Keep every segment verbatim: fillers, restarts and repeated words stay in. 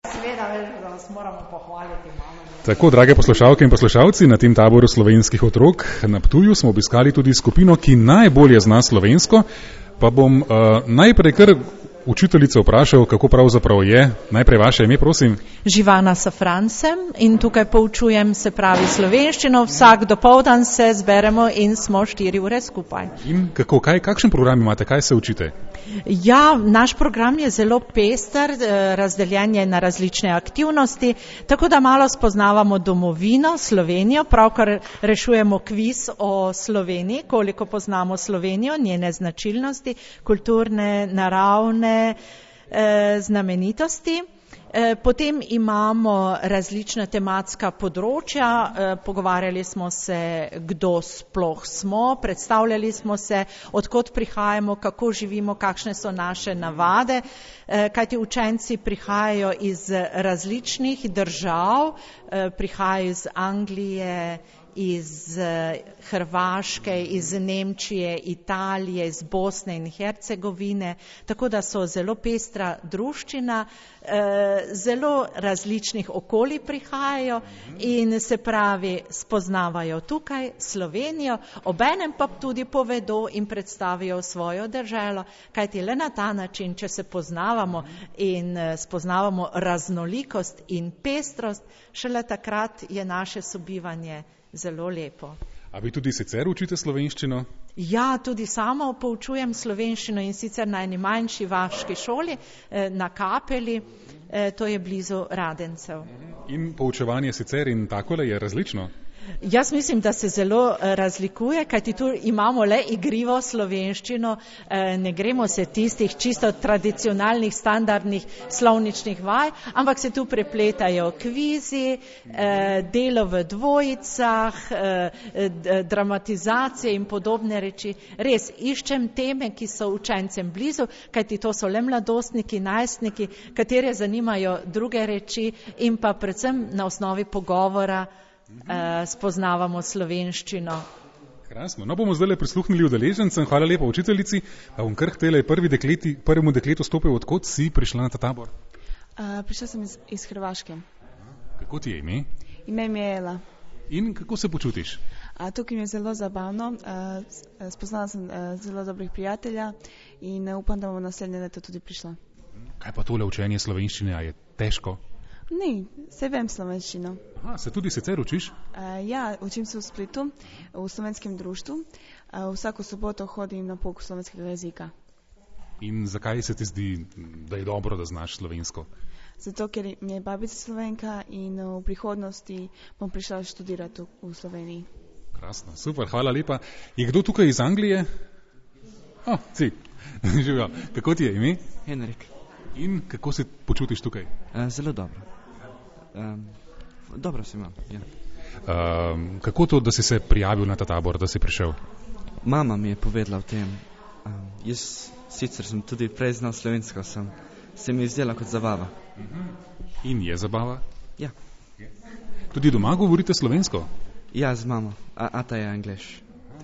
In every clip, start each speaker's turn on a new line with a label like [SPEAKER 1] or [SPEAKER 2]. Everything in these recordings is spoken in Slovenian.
[SPEAKER 1] Seveda, veš, da vas moramo pohvaliti malo.
[SPEAKER 2] Tako, drage poslušalke in poslušalci, na tem taboru slovenskih otrok na Ptuju smo obiskali tudi skupino, ki najbolje zna slovensko, pa bom uh, najprej kar učiteljico vprašal, kako pravzaprav je. Najprej vaše ime, prosim.
[SPEAKER 1] Živana Safran sem in tukaj poučujem, se pravi slovenščino. Vsak dopoldan se zberemo in smo štiri ure skupaj.
[SPEAKER 2] In kako, kaj, kakšen program imate, kaj se učite?
[SPEAKER 1] Ja, naš program je zelo pester, razdeljen je na različne aktivnosti, tako da malo spoznavamo domovino, Slovenijo, pravkar rešujemo kviz o Sloveniji, koliko poznamo Slovenijo, njene značilnosti, kulturne, naravne eh, znamenitosti. Potem imamo različna tematska področja, pogovarjali smo se, kdo sploh smo, predstavljali smo se, odkot prihajamo, kako živimo, kakšne so naše navade, kajti učenci prihajajo iz različnih držav, prihajajo iz Anglije, iz Hrvaške, iz Nemčije, Italije, iz Bosne in Hercegovine, tako da so zelo pestra druščina, zelo različnih okolij prihajajo in se pravi spoznavajo tukaj Slovenijo, obenem pa tudi povedo in predstavijo svojo državo, kajti le na ta način, če se poznavamo in spoznavamo raznolikost in pestrost, šele takrat je naše sobivanje zelo lepo.
[SPEAKER 2] A vi tudi sicer učite slovenščino?
[SPEAKER 1] Ja, tudi sama poučujem slovenščino in sicer na eni manjši vaški šoli, na Kapeli, to je blizu Radencev.
[SPEAKER 2] In poučevanje sicer in takole je različno?
[SPEAKER 1] Jaz mislim, da se zelo razlikuje, kajti tu imamo le igrivo slovenščino, ne gremo se tistih čisto tradicionalnih, standardnih slovničnih vaj, ampak se tu prepletajo kvizi, delo v dvojicah, dramatizacije in podobne reči. Res, iščem teme, ki so učencem blizu, kajti to so le mladostniki, najstniki, katere zanimajo druge reči in pa predvsem na osnovi pogovora Uh, spoznavamo slovenščino.
[SPEAKER 2] Krasno. No, bomo zdaj prisluhnili udeležencem. Hvala lepa učiteljici. Pa bom kar htela prvi dekleti, prvemu dekletu stopil, odkot si prišla na ta tabor?
[SPEAKER 3] Uh, prišla sem iz, iz Hrvaške.
[SPEAKER 2] Kako ti je ime?
[SPEAKER 3] Ime mi je Ela.
[SPEAKER 2] In kako se počutiš?
[SPEAKER 3] Uh, tukaj mi je zelo zabavno. Uh, spoznala sem uh, zelo dobrih prijatelja in uh, upam, da bom naslednje leto tudi prišla.
[SPEAKER 2] Kaj pa tole učenje slovenščine, a je težko?
[SPEAKER 3] Ni, se vem slovenščino.
[SPEAKER 2] Aha, se tudi sicer učiš?
[SPEAKER 3] Uh, ja, učim se v Splitu, v slovenskem društvu. Uh, vsako soboto hodim na pouk slovenskega jezika.
[SPEAKER 2] In zakaj se ti zdi, da je dobro, da znaš slovensko?
[SPEAKER 3] Zato, ker mi je babica Slovenka in v prihodnosti bom prišla študirati v Sloveniji.
[SPEAKER 2] Krasno, super, hvala lepa. Je kdo tukaj iz Anglije? O, si, živijo. Kako ti je ime?
[SPEAKER 4] Henrik.
[SPEAKER 2] In kako se počutiš tukaj?
[SPEAKER 4] Uh, zelo dobro. Um, dobro se imam, ja.
[SPEAKER 2] Um, kako to, da si se prijavil na ta tabor, da si prišel?
[SPEAKER 4] Mama mi je povedala o tem. Um, jaz sicer sem tudi prej znal slovensko, sem, se mi je zdela kot zabava.
[SPEAKER 2] In je zabava?
[SPEAKER 4] Ja.
[SPEAKER 2] Tudi doma govorite slovensko?
[SPEAKER 4] Ja, z mamo. A, a ta je angliš.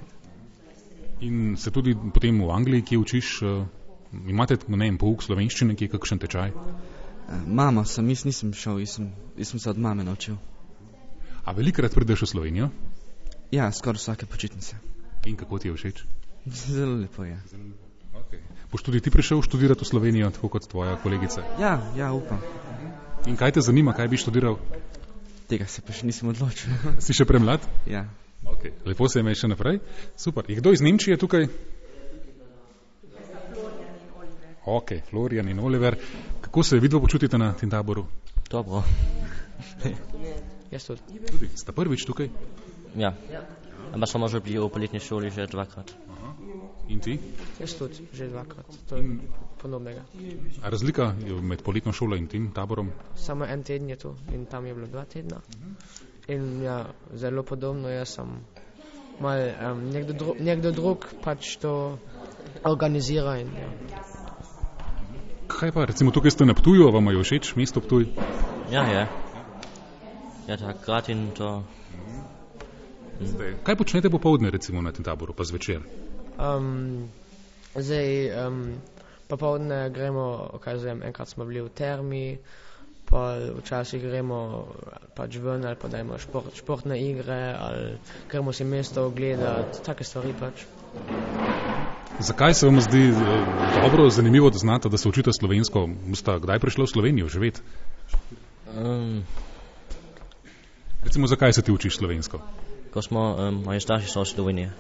[SPEAKER 2] In se tudi potem v Angliji, kje učiš, uh, imate, ne vem, pouk slovenščine, ki je kakšen tečaj?
[SPEAKER 4] Uh, mama sem, jaz nisem šel, jaz sem, jaz sem se od mame naučil.
[SPEAKER 2] A velikrat prideš v Slovenijo?
[SPEAKER 4] Ja, skoraj vsake počitnice.
[SPEAKER 2] In kako ti je všeč?
[SPEAKER 4] Zelo lepo je.
[SPEAKER 2] Okay. Boš tudi ti prišel študirati v Slovenijo, tako kot tvoja kolegica?
[SPEAKER 4] Ja, ja, upam.
[SPEAKER 2] In kaj te zanima, kaj bi študiral?
[SPEAKER 4] Tega se pa še nisem odločil.
[SPEAKER 2] Si še premlad?
[SPEAKER 4] Ja.
[SPEAKER 2] Okay. Lepo se ime še naprej. Super. Je kdo iz Nemčije tukaj? Ok, Florian in Oliver. Kako se vidva počutite na tem taboru?
[SPEAKER 5] Dobro. Jaz tudi.
[SPEAKER 2] Tudi? Sta prvič tukaj?
[SPEAKER 5] Ja. Ampak smo že bili v poletni šoli že dvakrat.
[SPEAKER 2] Aha. In ti?
[SPEAKER 6] Jaz tudi, že dvakrat. To je in... podobnega.
[SPEAKER 2] A razlika med poletno šolo in tem taborom?
[SPEAKER 6] Samo en teden je tu in tam je bilo dva tedna. In ja, zelo podobno, jaz sem mal, um, nekdo, dru, nekdo drug pač to organizira in ja.
[SPEAKER 2] Kaj pa, recimo tukaj ste na Ptuju, a vam je všeč mesto Ptuj?
[SPEAKER 5] Ja, je. Ja, takrat in to.
[SPEAKER 2] Zdaj, kaj počnete popoldne recimo na tem taboru, pa zvečer?
[SPEAKER 6] Um, zdaj, um, popoldne gremo, kaj zvem, enkrat smo bili v termi, pa včasih gremo pač ven ali pa dajmo šport, športne igre ali gremo si mesto ogledati, take stvari pač.
[SPEAKER 2] Zakaj se vam zdi dobro, zanimivo, da znate, da se učite slovensko? Boste kdaj prišli v Slovenijo živeti?
[SPEAKER 5] Um,
[SPEAKER 2] Recimo, zakaj se ti učiš slovensko?
[SPEAKER 5] ko smo, um, moji starši so iz Slovenije.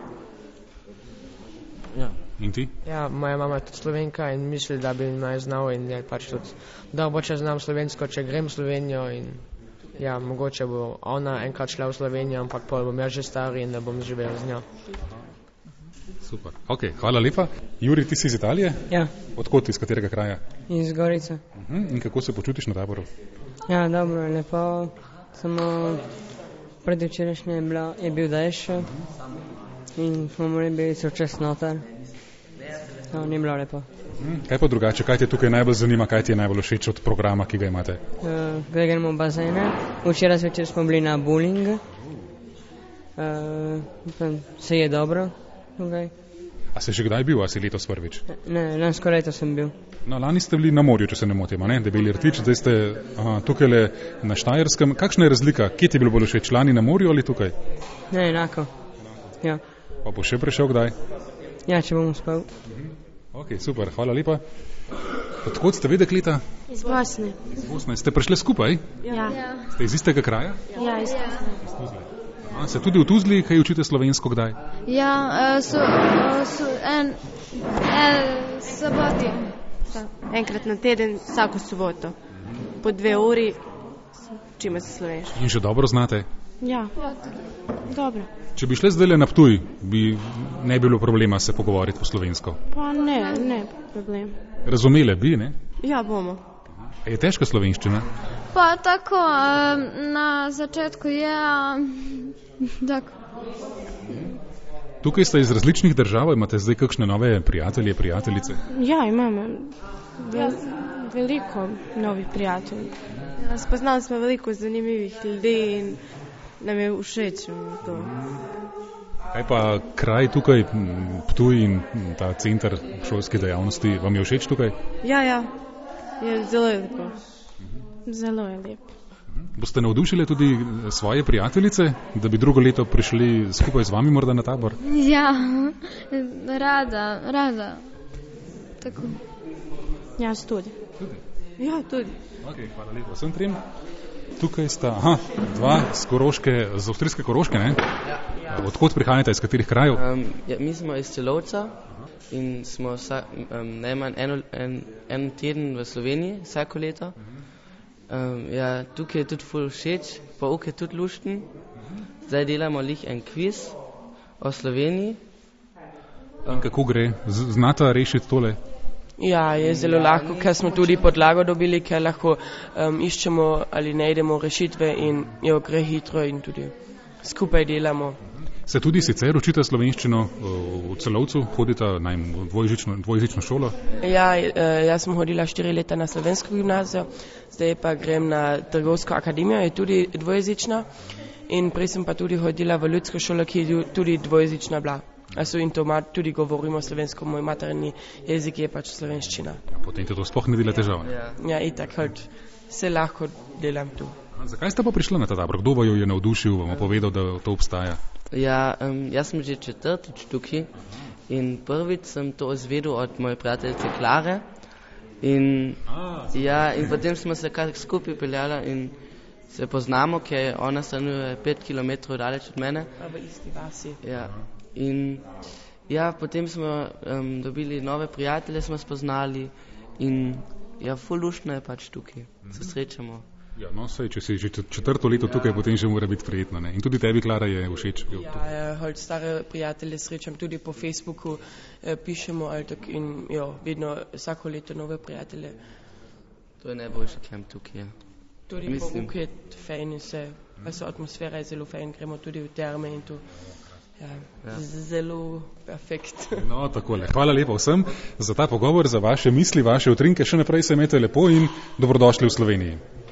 [SPEAKER 5] Ja.
[SPEAKER 2] In ti?
[SPEAKER 6] Ja, moja mama je tudi Slovenka in misli, da bi naj znal in je pač tudi dobro, če znam slovensko, če grem v Slovenijo in ja, mogoče bo ona enkrat šla v Slovenijo, ampak pol bom jaz že stari in ne bom živel z njo.
[SPEAKER 2] Super. Ok, hvala lepa. Juri, ti si iz Italije?
[SPEAKER 7] Ja,
[SPEAKER 2] Odkot, iz katerega kraja?
[SPEAKER 7] iz Gorice.
[SPEAKER 2] Uh-huh. In kako se počutiš na taboru?
[SPEAKER 7] Ja, dobro, lepo. Samo predvčerajšnje je, bila, je bil dež in smo morali biti so čez noter. No, ni bilo lepo.
[SPEAKER 2] Uh-huh. Kaj pa drugače? Kaj te tukaj najbolj zanima? Kaj ti je najbolj všeč od programa, ki ga imate?
[SPEAKER 7] Uh, Zdaj gremo v bazene. Včeraj zvečer smo bili na bowling. Uh, se je dobro. Okay.
[SPEAKER 2] A si že kdaj bil, a si letos prvič?
[SPEAKER 7] Ne, lansko leto sem bil.
[SPEAKER 2] No, lani ste bili na morju, če se ne motim, ne? Debeli rtič, zdaj ste aha, tukaj le na Štajerskem. Kakšna je razlika? Kje ti je bilo bolj všeč, lani na morju ali tukaj?
[SPEAKER 7] Ne, enako. Ja.
[SPEAKER 2] Pa bo še prišel kdaj?
[SPEAKER 7] Ja, če bom uspel.
[SPEAKER 2] Ok, super, hvala lepa. Odkot ste vedek leta?
[SPEAKER 8] Iz Bosne.
[SPEAKER 2] Iz Bosne. Ste prišli skupaj?
[SPEAKER 8] Ja.
[SPEAKER 2] Ste iz istega kraja?
[SPEAKER 8] Ja, iz Tuzle.
[SPEAKER 2] A, se tudi v Tuzli, kaj učite slovensko kdaj?
[SPEAKER 8] Ja, uh, so, uh, so en, en soboti. Enkrat na teden, vsako soboto. Po dve uri, učimo se slovensko.
[SPEAKER 2] In že dobro znate?
[SPEAKER 8] Ja, dobro.
[SPEAKER 2] Če bi šli zdaj na Ptuj, bi ne bilo problema se pogovoriti po slovensko?
[SPEAKER 8] Pa ne, ne problem.
[SPEAKER 2] Razumele bi, ne?
[SPEAKER 8] Ja, bomo.
[SPEAKER 2] A je težka slovenščina?
[SPEAKER 8] Pa tako, na začetku je, tako.
[SPEAKER 2] Tukaj ste iz različnih držav, imate zdaj kakšne nove prijatelje, prijateljice?
[SPEAKER 8] Ja, imamo vel, veliko novih prijateljev. Ja, spoznali smo veliko zanimivih ljudi in nam je všeč to.
[SPEAKER 2] Kaj pa kraj tukaj, Ptuj in ta center šolske dejavnosti, vam je všeč tukaj?
[SPEAKER 8] Ja, ja, je zelo lepo. Zelo je lepo.
[SPEAKER 2] Boste navdušili tudi svoje prijateljice, da bi drugo leto prišli skupaj z vami morda na tabor?
[SPEAKER 8] Ja, rada, rada. Tako. Jaz tudi.
[SPEAKER 2] Tudi?
[SPEAKER 8] Ja, tudi.
[SPEAKER 2] Ok, hvala lepo. Vsem trem. Tukaj sta, aha, dva z Koroške, z avstrijske Koroške, ne?
[SPEAKER 9] Ja. Ja.
[SPEAKER 2] Odkot prihajate, iz katerih krajev?
[SPEAKER 9] Um, ja, mi smo iz Celovca in smo vsa, um, najmanj eno, en, en teden v Sloveniji, vsako leto. Um, ja, tukaj je tudi ful všeč, pouk je tudi lušten. Zdaj delamo lih en kviz o Sloveniji.
[SPEAKER 2] In kako gre? Z, znata rešiti tole?
[SPEAKER 10] Ja, je zelo lahko, ker smo tudi podlago dobili, ker lahko um, iščemo ali najdemo rešitve in jo gre hitro in tudi skupaj delamo.
[SPEAKER 2] Se tudi sicer učite slovenščino v Celovcu, hodite na dvojezično, dvojezično šolo?
[SPEAKER 10] Ja, jaz sem hodila štiri leta na slovensko gimnazijo, zdaj pa grem na trgovsko akademijo, je tudi dvojezična in prej sem pa tudi hodila v ljudsko šolo, ki je tudi dvojezična bila. Also in to tudi govorimo slovensko, moj materni jezik je pač slovenščina.
[SPEAKER 2] Ja, potem te to sploh ne dela težava.
[SPEAKER 10] Ja, ja itak, halt, se lahko delam tu.
[SPEAKER 2] A zakaj ste pa prišli na ta tabor? Kdo jo je navdušil, vam povedal, da to obstaja?
[SPEAKER 9] Ja, um, jaz sem že četrtič tukaj in prvič sem to izvedel od moje prijateljice Klare in, ja, in potem smo se kar skupaj peljali in se poznamo, ker ona stanuje pet kilometrov daleč od mene.
[SPEAKER 10] A v isti vasi.
[SPEAKER 9] Ja, in ja, potem smo um, dobili nove prijatelje, smo spoznali in ja, ful luštno je pač tukaj, se srečamo.
[SPEAKER 2] Ja, no, sej, če si že četrto leto tukaj, potem že mora biti prijetno, ne? In tudi tebi, Klara, je všeč?
[SPEAKER 10] Ja, halt stare prijatelje srečam tudi po Facebooku, eh, pišemo altak in jo, vedno vsako leto nove prijatelje.
[SPEAKER 9] To je najboljši kamp tukaj, ja.
[SPEAKER 10] Tudi
[SPEAKER 9] Mislim.
[SPEAKER 10] po Uke je fejn in se, also atmosfera je zelo fejn, gremo tudi v terme in to, ja, ja. Zelo perfekt.
[SPEAKER 2] No, takole. Hvala lepa vsem za ta pogovor, za vaše misli, vaše utrinke, še naprej se imejte lepo in dobrodošli v Sloveniji.